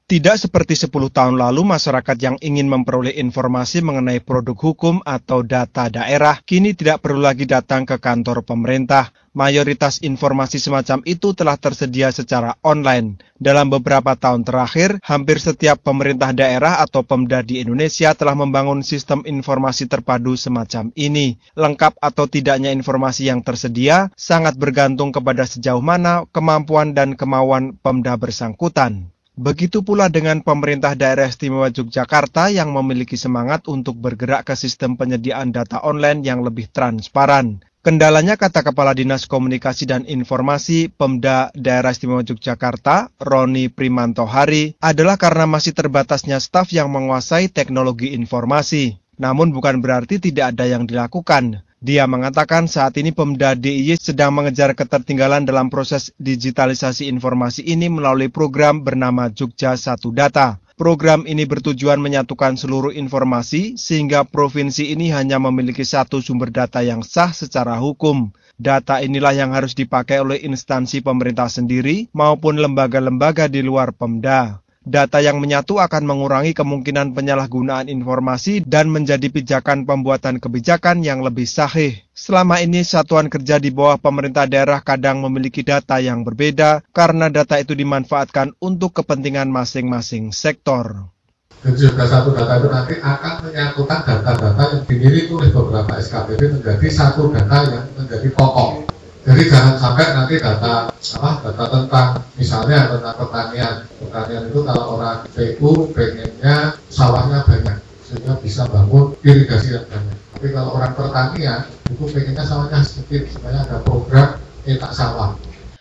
Tidak seperti 10 tahun lalu, masyarakat yang ingin memperoleh informasi mengenai produk hukum atau data daerah kini tidak perlu lagi datang ke kantor pemerintah. Mayoritas informasi semacam itu telah tersedia secara online. Dalam beberapa tahun terakhir, hampir setiap pemerintah daerah atau Pemda di Indonesia telah membangun sistem informasi terpadu semacam ini. Lengkap atau tidaknya informasi yang tersedia sangat bergantung kepada sejauh mana kemampuan dan kemauan Pemda bersangkutan. Begitu pula dengan pemerintah daerah istimewa Yogyakarta yang memiliki semangat untuk bergerak ke sistem penyediaan data online yang lebih transparan. Kendalanya, kata Kepala Dinas Komunikasi dan Informasi Pemda Daerah Istimewa Yogyakarta, Roni Primantohari, adalah karena masih terbatasnya staf yang menguasai teknologi informasi. Namun bukan berarti tidak ada yang dilakukan. Dia mengatakan saat ini Pemda DIY sedang mengejar ketertinggalan dalam proses digitalisasi informasi ini melalui program bernama Jogja Satu Data. Program ini bertujuan menyatukan seluruh informasi sehingga provinsi ini hanya memiliki satu sumber data yang sah secara hukum. Data inilah yang harus dipakai oleh instansi pemerintah sendiri maupun lembaga-lembaga di luar Pemda. Data yang menyatu akan mengurangi kemungkinan penyalahgunaan informasi dan menjadi pijakan pembuatan kebijakan yang lebih sahih. Selama ini satuan kerja di bawah pemerintah daerah kadang memiliki data yang berbeda karena data itu dimanfaatkan untuk kepentingan masing-masing sektor. Jogja Satu Data itu nanti akan menyatukan data-data yang dimiliki oleh beberapa SKPD menjadi satu data yang menjadi pokok. Jadi jangan sampai nanti data tentang misalnya tentang pertanian itu kalau orang PU pengennya sawahnya banyak sehingga bisa bangun irigasi yang banyak. Tapi kalau orang pertanian itu pengennya sawahnya sedikit supaya ada program etak sawah.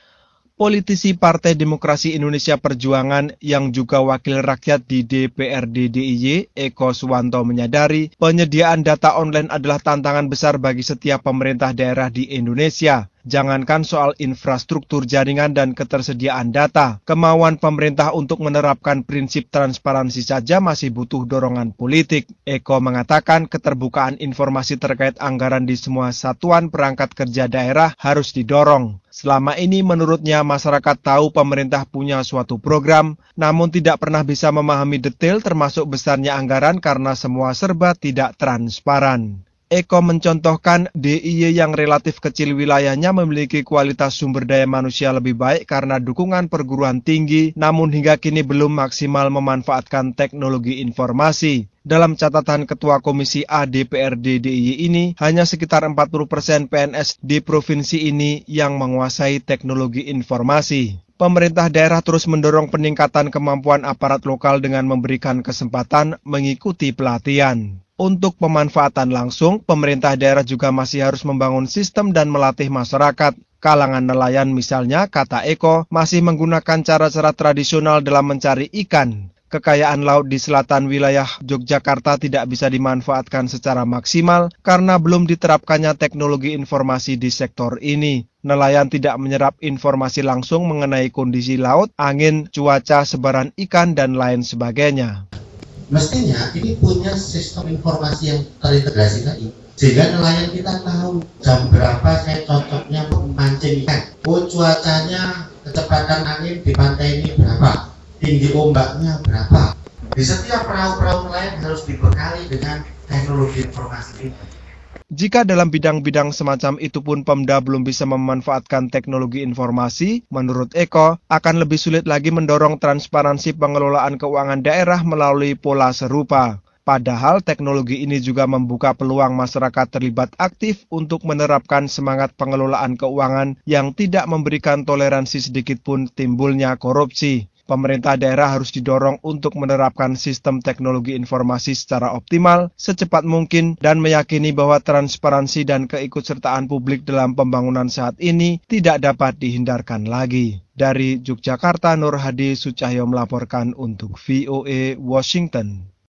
Politisi Partai Demokrasi Indonesia Perjuangan yang juga wakil rakyat di DPRD DIY, Eko Suwanto menyadari penyediaan data online adalah tantangan besar bagi setiap pemerintah daerah di Indonesia. Jangankan soal infrastruktur jaringan dan ketersediaan data, kemauan pemerintah untuk menerapkan prinsip transparansi saja masih butuh dorongan politik. Eko mengatakan keterbukaan informasi terkait anggaran di semua satuan perangkat kerja daerah harus didorong. Selama ini menurutnya masyarakat tahu pemerintah punya suatu program, namun tidak pernah bisa memahami detail termasuk besarnya anggaran karena semua serba tidak transparan. Eko mencontohkan DIY yang relatif kecil wilayahnya memiliki kualitas sumber daya manusia lebih baik karena dukungan perguruan tinggi, namun hingga kini belum maksimal memanfaatkan teknologi informasi. Dalam catatan Ketua Komisi A DPRD DIY ini, hanya sekitar 40% PNS di provinsi ini yang menguasai teknologi informasi. Pemerintah daerah terus mendorong peningkatan kemampuan aparat lokal dengan memberikan kesempatan mengikuti pelatihan. Untuk pemanfaatan langsung, pemerintah daerah juga masih harus membangun sistem dan melatih masyarakat. Kalangan nelayan misalnya, kata Eko, masih menggunakan cara-cara tradisional dalam mencari ikan. Kekayaan laut di selatan wilayah Yogyakarta tidak bisa dimanfaatkan secara maksimal karena belum diterapkannya teknologi informasi di sektor ini. Nelayan tidak menyerap informasi langsung mengenai kondisi laut, angin, cuaca, sebaran ikan, dan lain sebagainya. Mestinya ini punya sistem informasi yang terintegrasi tadi, sehingga nelayan kita tahu jam berapa saya cocoknya memancing ikan. Cuacanya, kecepatan angin di pantai ini berapa, tinggi ombaknya berapa. Di setiap perahu-perahu nelayan harus dibekali dengan teknologi informasi ini. Jika dalam bidang-bidang semacam itu pun Pemda belum bisa memanfaatkan teknologi informasi, menurut Eko, akan lebih sulit lagi mendorong transparansi pengelolaan keuangan daerah melalui pola serupa. Padahal teknologi ini juga membuka peluang masyarakat terlibat aktif untuk menerapkan semangat pengelolaan keuangan yang tidak memberikan toleransi sedikit pun timbulnya korupsi. Pemerintah daerah harus didorong untuk menerapkan sistem teknologi informasi secara optimal, secepat mungkin, dan meyakini bahwa transparansi dan keikutsertaan publik dalam pembangunan saat ini tidak dapat dihindarkan lagi. Dari Yogyakarta, Nur Hadi Sucahyo melaporkan untuk VOA Washington.